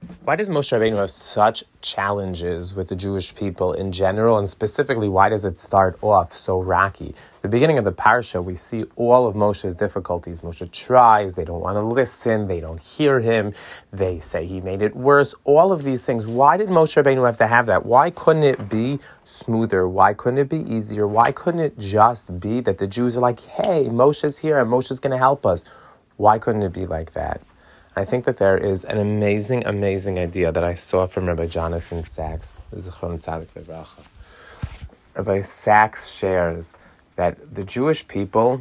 Why does Moshe Rabbeinu have such challenges with the Jewish people in general, and specifically, why does it start off so rocky? The beginning of the parsha, we see all of Moshe's difficulties. Moshe tries, they don't want to listen, they don't hear him, they say he made it worse, all of these things. Why did Moshe Rabbeinu have to have that? Why couldn't it be smoother? Why couldn't it be easier? Why couldn't it just be that the Jews are like, hey, Moshe's here and Moshe's going to help us? Why couldn't it be like that? I think that there is an amazing, amazing idea that I saw from Rabbi Jonathan Sachs. Rabbi Sachs shares that the Jewish people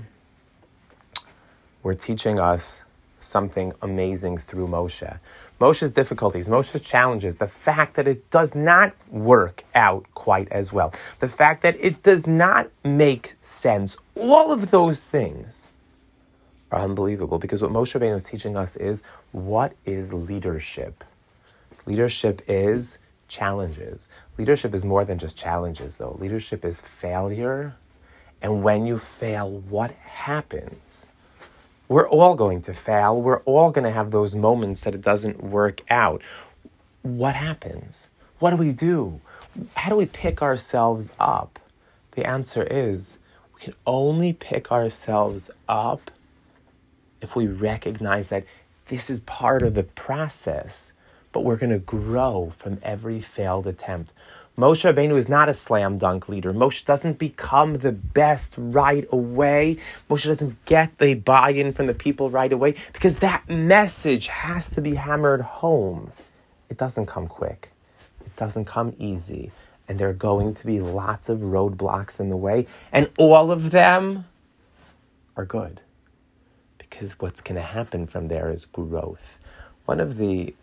were teaching us something amazing through Moshe. Moshe's difficulties, Moshe's challenges, the fact that it does not work out quite as well, the fact that it does not make sense, all of those things are unbelievable, because what Moshe Rabbeinu is teaching us is, what is leadership? Leadership is challenges. Leadership is more than just challenges, though. Leadership is failure, and when you fail, what happens? We're all going to fail. We're all going to have those moments that it doesn't work out. What happens? What do we do? How do we pick ourselves up? The answer is, we can only pick ourselves up if we recognize that this is part of the process, but we're going to grow from every failed attempt. Moshe Rabbeinu is not a slam dunk leader. Moshe doesn't become the best right away. Moshe doesn't get the buy-in from the people right away, because that message has to be hammered home. It doesn't come quick. It doesn't come easy. And there are going to be lots of roadblocks in the way, and all of them are good, because what's going to happen from there is growth. One of the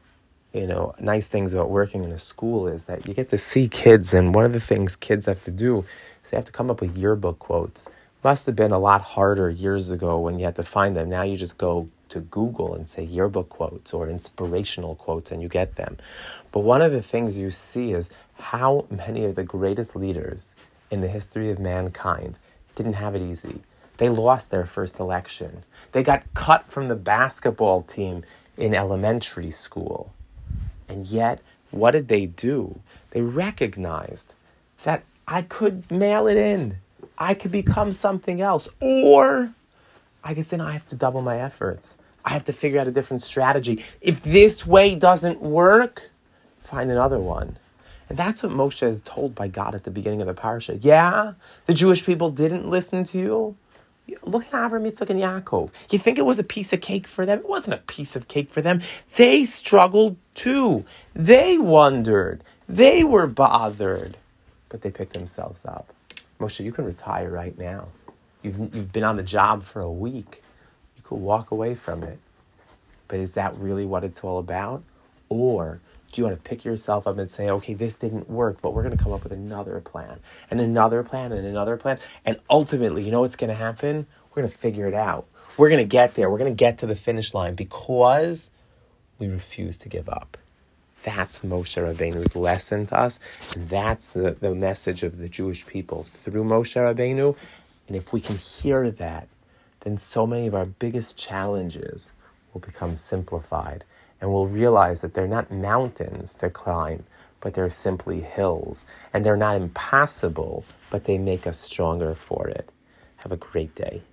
nice things about working in a school is that you get to see kids, and one of the things kids have to do is they have to come up with yearbook quotes. Must have been a lot harder years ago when you had to find them. Now you just go to Google and say yearbook quotes or inspirational quotes and you get them. But one of the things you see is how many of the greatest leaders in the history of mankind didn't have it easy. They lost their first election. They got cut from the basketball team in elementary school. And yet, what did they do? They recognized that I could mail it in. I could become something else. Or I could say, no, I have to double my efforts. I have to figure out a different strategy. If this way doesn't work, find another one. And that's what Moshe is told by God at the beginning of the parasha. Yeah, the Jewish people didn't listen to you. Look at Avraham, Yitzchak, and Yaakov. You think it was a piece of cake for them? It wasn't a piece of cake for them. They struggled too. They wondered. They were bothered. But they picked themselves up. Moshe, you can retire right now. You've been on the job for a week. You could walk away from it. But is that really what it's all about? Or do you want to pick yourself up and say, okay, this didn't work, but we're going to come up with another plan, and another plan, and another plan. And ultimately, you know what's going to happen? We're going to figure it out. We're going to get there. We're going to get to the finish line because we refuse to give up. That's Moshe Rabbeinu's lesson to us. And that's the message of the Jewish people through Moshe Rabbeinu. And if we can hear that, then so many of our biggest challenges will become simplified. And we'll realize that they're not mountains to climb, but they're simply hills. And they're not impossible, but they make us stronger for it. Have a great day.